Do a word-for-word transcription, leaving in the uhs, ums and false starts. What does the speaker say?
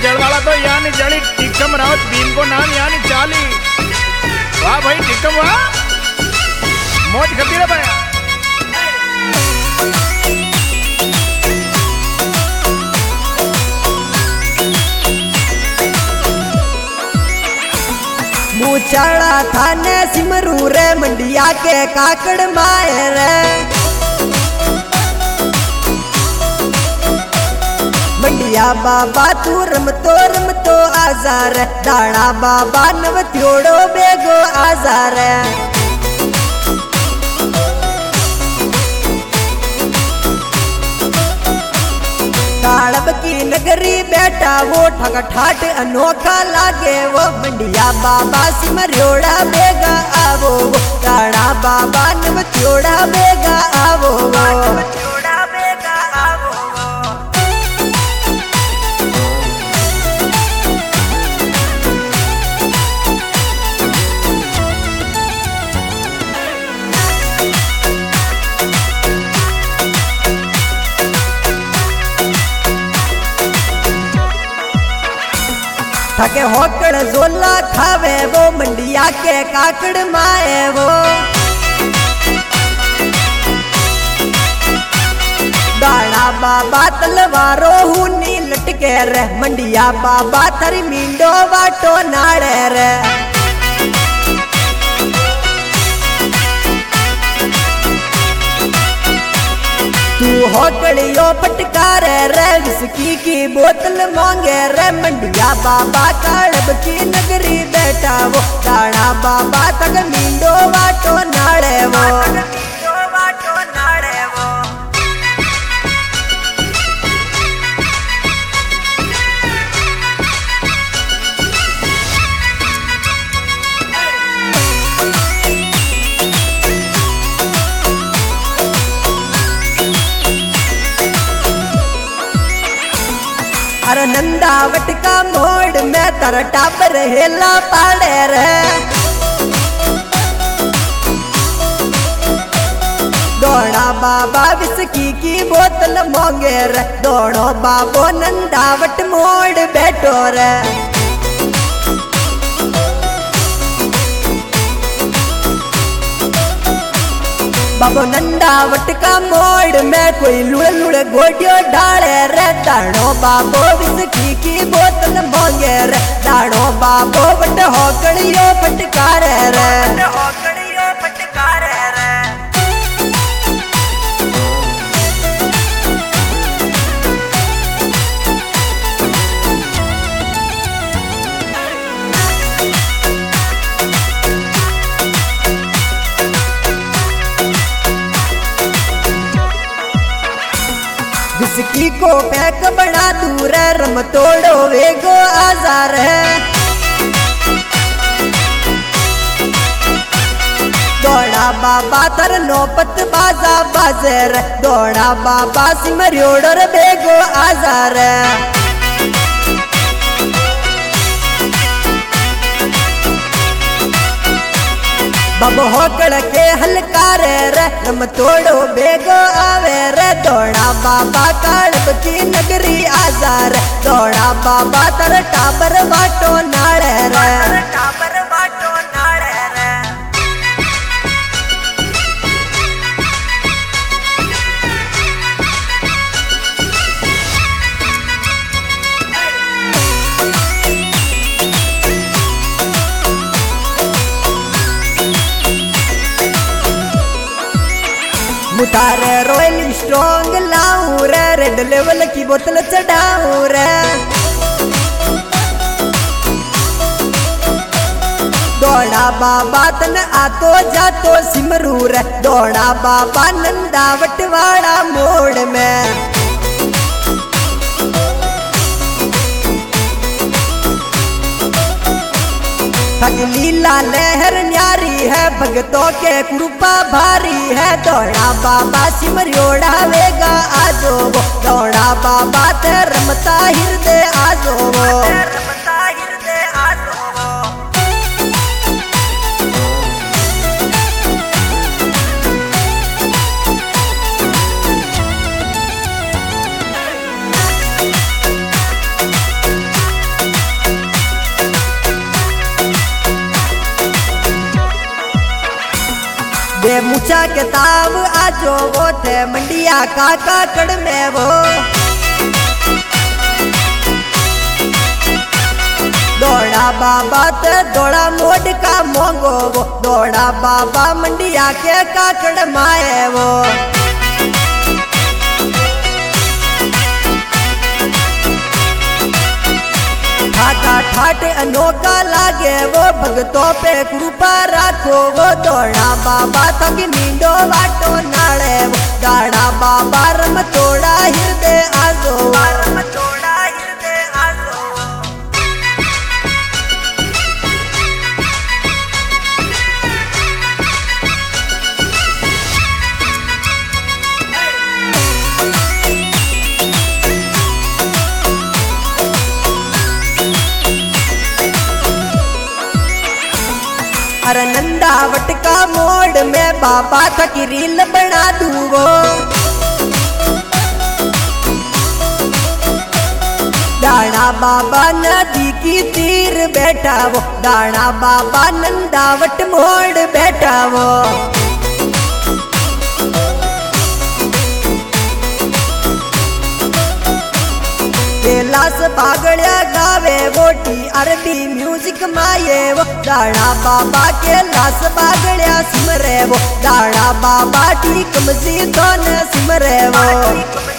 जड़वाड़ा तो यानी जड़ी टिक्कम रावत भीम को नाम यानी चाली। वाह भाई टिक्कम वाह मौज करती रे भाई। मुचाड़ा थाने सिमरू रे मंडिया के काकड़ माए रे। मंडिया बाबा तू रमतो रमतो आजार दाना बाबा नव त्योड़ो बेगो आजार। ताड़ब की नगरी बेटा वो ठग ठाट अनोखा लागे वो। मंडिया बाबा सिमरियोड़ा बेगा आवो वो। राणा बाबा नव त्योड़ा बेगा आवो वो। थके होकड़ जोला खावे वो मंडिया के काकड़ माए वो। दाना बाबा तलवारो हुनी लटके रे। मंडिया बाबा थरी मींडो वाटो नाड़े रे। तू होकड़ियो पटकारे रे विस्की की बोतल मांगे रे। मंडिया बाबा काड़ब की नगरी बेटा वो। दाना बाबा तक मींडो वाटो नाड़े वो। अरे नंदावट का मोड़ में तर टाबर हेला पाड़े रे। दोड़ा बाबा विस्की की बोतल मांगे रे। दोड़ो बाबो नंदावट मोड़ बैठो रे। बाबो नंदावट का मोड़ में कोई लुड़ लुड़ गोडियो डाले रे। दाड़ो बाबो विस्की की बोतल मांगे रे। दाड़ो बाबो बट होकड़ियो फटकारे रे। विस्की को पैक बना दूर रम तोड़ो वेगो आजार है। दौड़ा बाबा तर नौपत बाजा बाजार। दौड़ा बाबा सिमरियोड़र बेगो आजार। बब होकड़ के हलकारे रे रम तोड़ो बेगो आवे रे। दौड़ा बाबा काड़ब की नगरी आजार। दौड़ा बाबा तर टाबर बाटो नाड़े रे। मुतारे रॉयल स्ट्रॉन्ग लाऊं रे। रेड लेवल की बोतल चढ़ाऊं रे। दौड़ा बाबा तन आतो जातो सिमरू रे। दौड़ा बाबा नंदावट वाड़ा मोड़ में। लीला लहर न्यारी है भगतों के कृपा भारी है। दौड़ा बाबा सिमरियोड़ा वेगा आजो वो। दौड़ा बाबा ते रमता हृदय आजो वो। बे मुछा के ताव आजो वो थे मंडिया काका कड़ में वो दौड़ा बाबा ते दौड़ा मोड़ का मोंगो वो दौड़ा बाबा मंडिया के काकड़ माए वो ठाटा ठाट अनोखा लागे वो भगतों पे कृपा राखो वो दौड़ा बाबा तक नींदो वाटो नाड़े वो दाड़ा बाबा रम तोड़ा हृदय आजो रम तोड़ा हृदय आजो अरे नंदावट का मोड़ में बाबा का की रील बना दूंगो दाना बाबा नदी की तीर बैठा वो दाना बाबा नंदावट मोड़ बैठा वो कैलाश बागड़िया गावे वोटी अरबी म्यूजिक माये वो दाड़ा बाबा कैलाश बागड़िया सिमरे वो दाड़ा बाबा ठीक मसीह तो न सिमरे वो